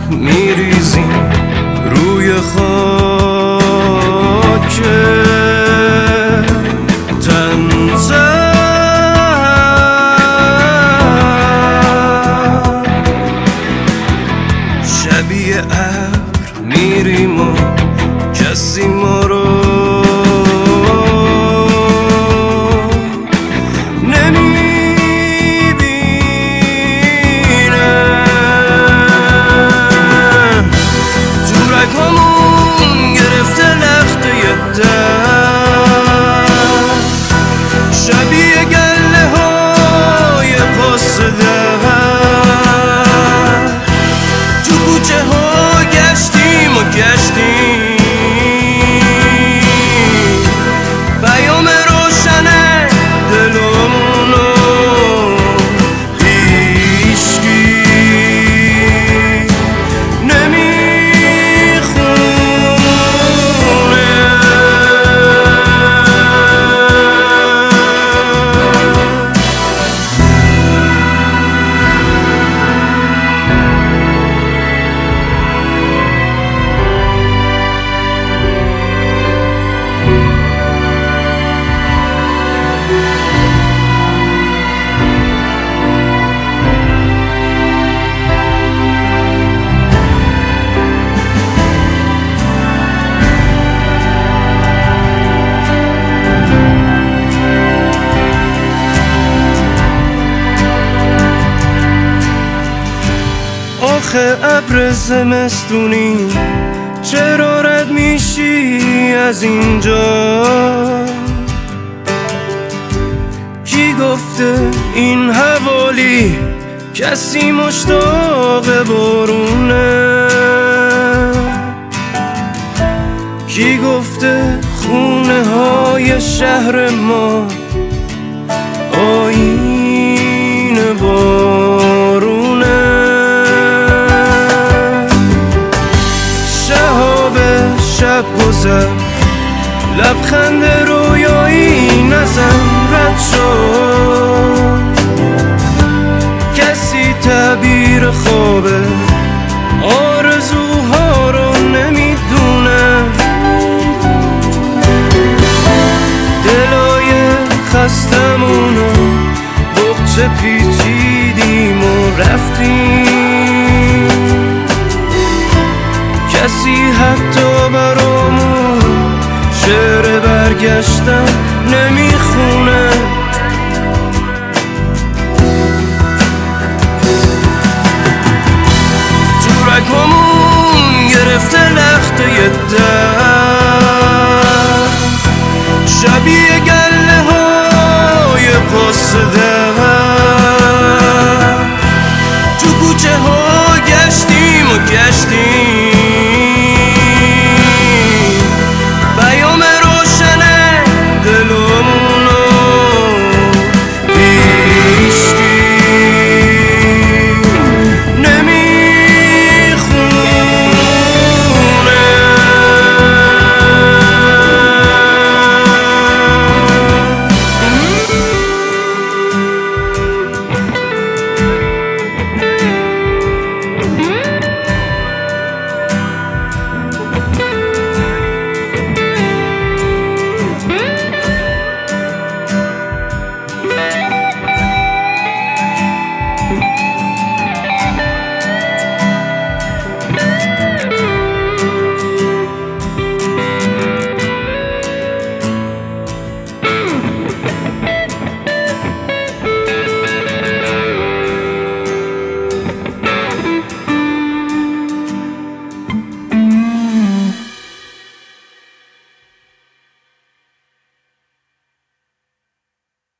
میریزیم روی خاک تنزه. شبیه ابر میریم و کسی ما رو آخه ابر زمستونی چرا رد میشی از اینجا؟ کی گفته این حوالی کسی مشتاق بارونه؟ کی گفته خونه های شهر ما آیین بارونه؟ شب گذر لبخند رویایی نزن رد شد. کسی تعبیر خوابه آرزوها رو نمیدونه. دلای خستمونو بغچه پیچیدیم و رفتیم. کسی حتی برامون شعر برگشتن